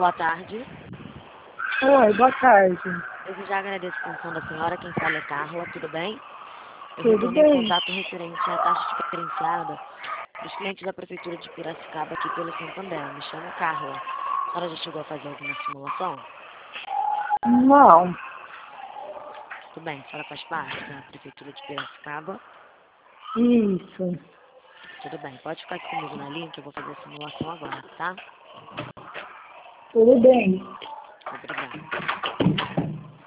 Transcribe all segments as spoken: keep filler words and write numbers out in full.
Boa tarde. Oi, boa tarde. Eu já agradeço a atenção da senhora. Quem fala é Carla, tudo bem? Eu Tudo retornei bem. contato referente à taxa diferenciada dos clientes da Prefeitura de Piracicaba aqui pelo Santander. Me chamo Carla. A senhora já chegou a fazer alguma simulação? Não. Tudo bem, a senhora faz parte da Prefeitura de Piracicaba? Isso. Tudo bem, pode ficar aqui comigo na linha que eu vou fazer a simulação agora, tá? Tudo bem. Obrigada.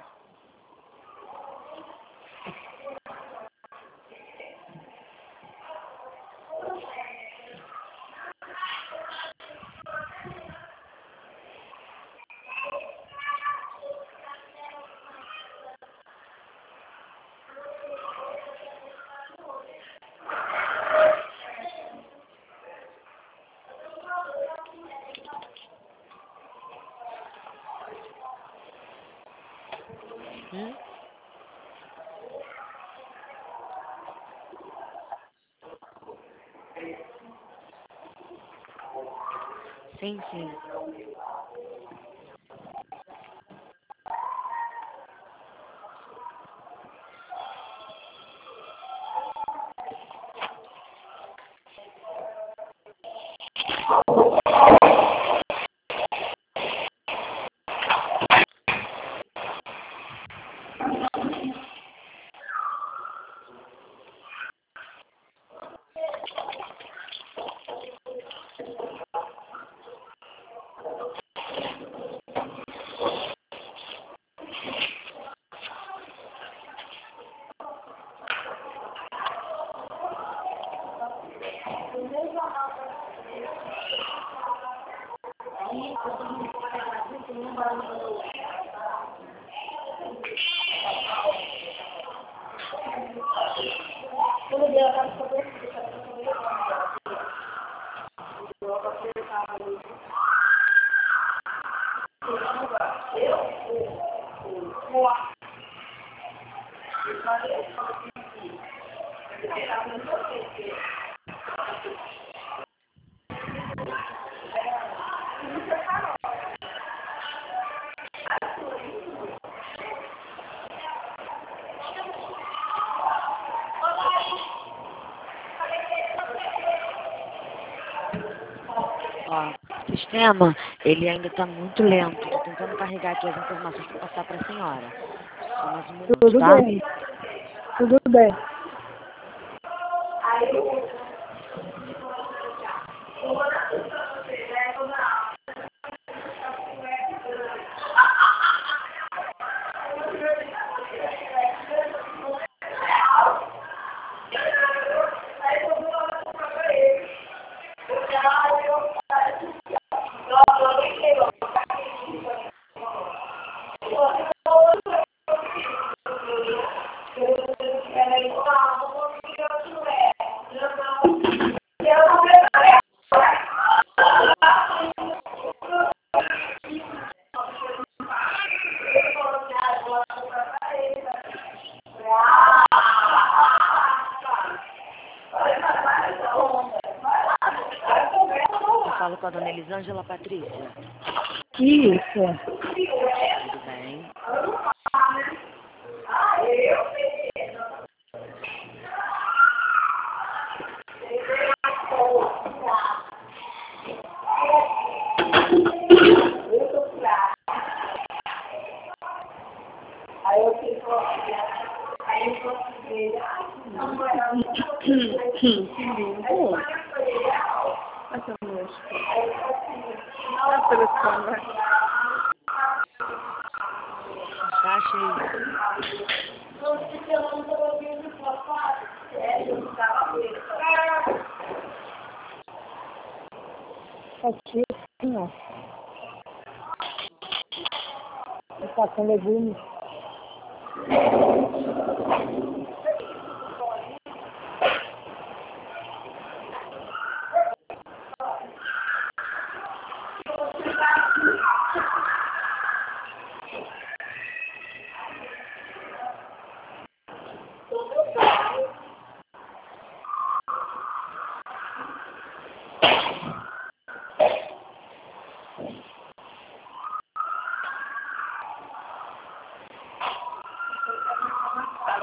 Hum? Sim, sim. Ó, o sistema, ele ainda está muito lento. Estou tentando carregar aqui as informações para passar para a senhora. Só mais um minuto, Tudo tá? bem. Tudo bem. Eu falo com a dona Elisângela Patrícia. Isso. Tudo bem. Tá cheio. Aqui, assim, ó. Tá com legumes.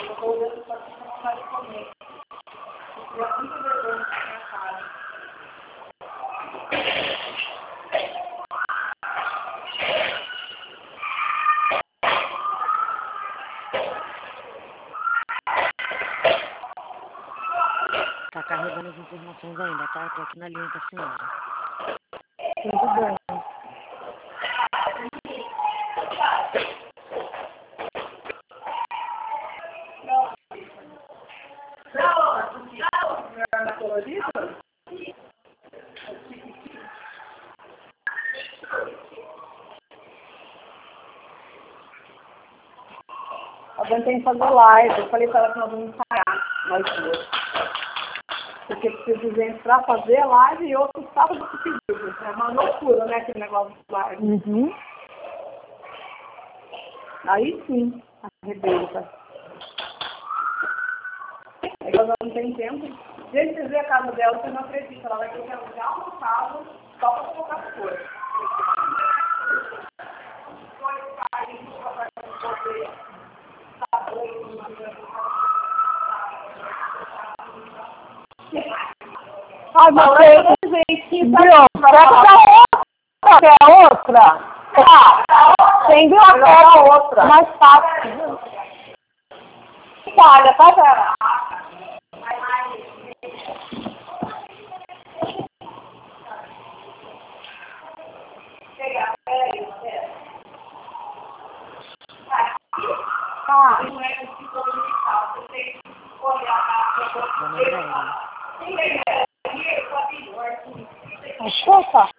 Tá carregando as informações ainda, tá? Eu tô aqui na linha com a senhora. Tudo bem. A Dani tem que fazer live. Eu falei pra ela que nós vamos ensaiar, nós duas. Porque precisa de gente pra fazer live e outros sábados de pedido. É uma loucura, né, aquele negócio de live. Uhum. Aí sim, arrebenta. Aí ela não tem tempo. Gente, você vê a casa dela, você não acredita. Ela vai ter que alugar uma casa só pra colocar as coisas. Ah, não, é gente. Viu? Quer a outra? Ah, tem viu a outra. Mais fácil. Olha, tá vendo? Tá. Achou, tá?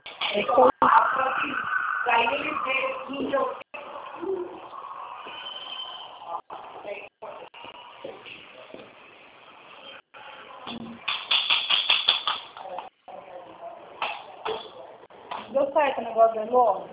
Deu certo o negócio do Elô?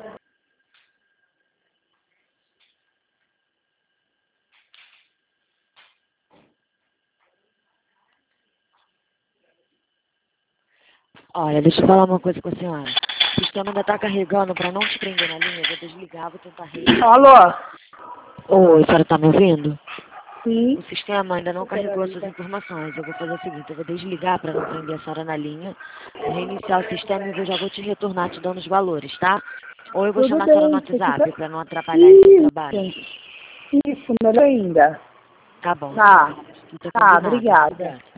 Olha, deixa eu falar uma coisa com a senhora. O sistema ainda tá carregando pra não te prender na linha. Eu vou desligar, vou tentar reiniciar. Alô? Oi, a senhora tá me ouvindo? Sim. O sistema ainda não carregou as suas informações. Eu vou fazer o seguinte, eu vou desligar para não prender a senhora na linha, vou reiniciar o sistema e eu já vou te retornar te dando os valores, tá? Ou eu vou Tudo chamar a bem, senhora no você WhatsApp fica- para não atrapalhar esse trabalho. Isso, melhor ainda. Tá bom. Tá. Fica Tá, combinado. obrigada. Obrigada.